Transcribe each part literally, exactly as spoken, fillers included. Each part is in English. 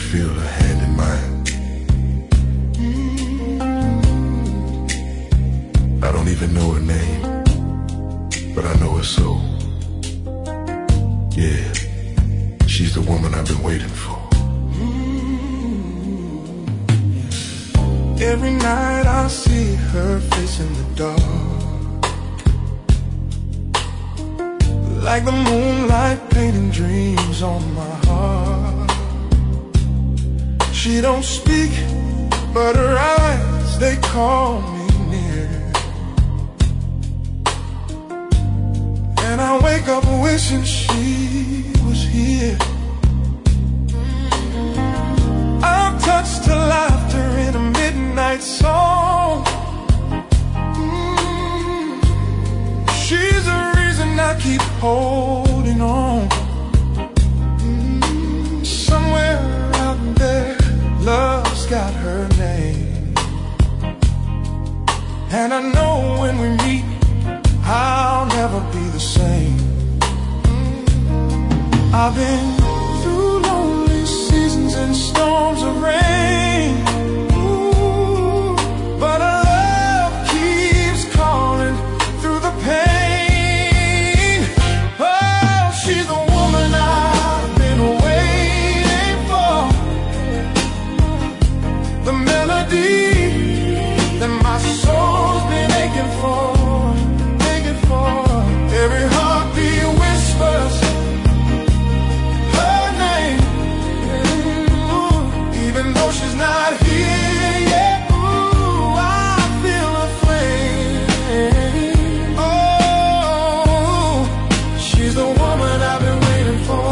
feel her hand in mine. I don't even know her name, but I know her soul. Yeah, she's the woman I've been waiting for. Every night I see her face in the dark, like the moonlight painting dreams on my heart. She don't speak, but her eyes, they call me near. And I wake up wishing she was here. I've touched her laughter in a midnight song. mm. She's the reason I keep holding on. mm. Somewhere out there, love's got her name. And I know when we meet, I'll never be the same. I've been through lonely seasons and storms of rain. Ooh, but our love keeps calling through the pain. Oh, she's the woman I've been waiting for. The melody that my soul's been aching for. Every heartbeat whispers her name. Ooh, even though she's not here yet, ooh, I feel a flame. Oh, she's the woman I've been waiting for.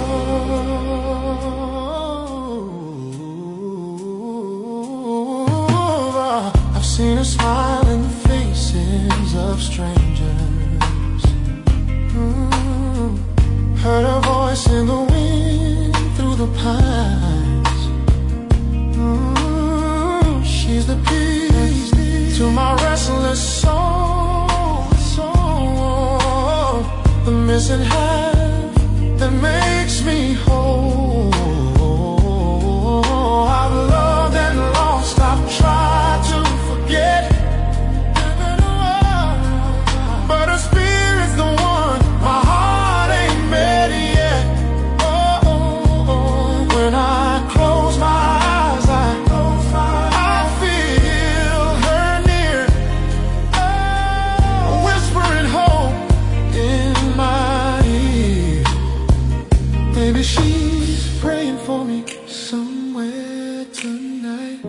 I've seen her smile in the faces of strangers. Heard her voice in the wind through the pines. mm, She's the peace to my restless soul, soul. The missing half that makes me whole. I've loved and lost, I've tried to forget, but her spirit's the one my heart ain't met yet. Oh, oh, oh. When I close my eyes, I, I feel her near, oh, whispering hope in my ear. Maybe she's praying for me somewhere tonight.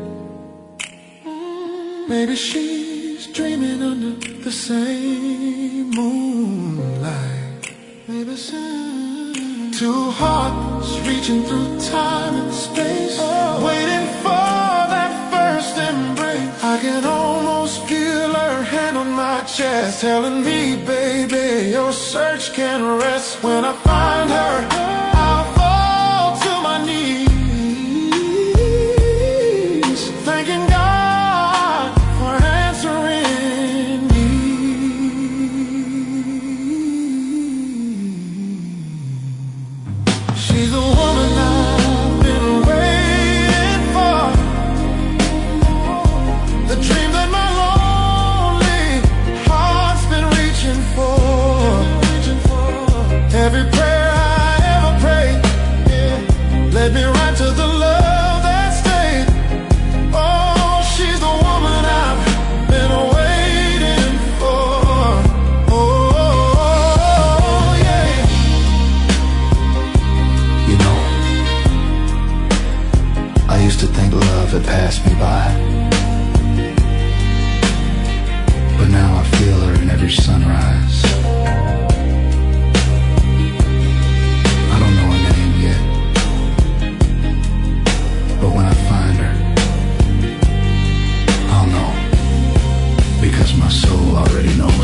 Maybe she's dreaming under the same moonlight. Maybe some two hearts reaching through time and space, oh, waiting for that first embrace. I can almost feel her hand on my chest, telling me, baby, your search can rest. When I find her, I'll fall to my knees, thanking God for answering me. She's the woman I've been waiting for. The dream that my lonely heart's been reaching for. Every prayer I ever prayed, yeah, led me right to the love that stayed. Oh, she's the woman I've been waiting for. Oh, yeah. You know, I used to think love had passed me by, but now I feel her in every sunrise. I don't know her name yet, but when I find her, I'll know, because my soul already knows.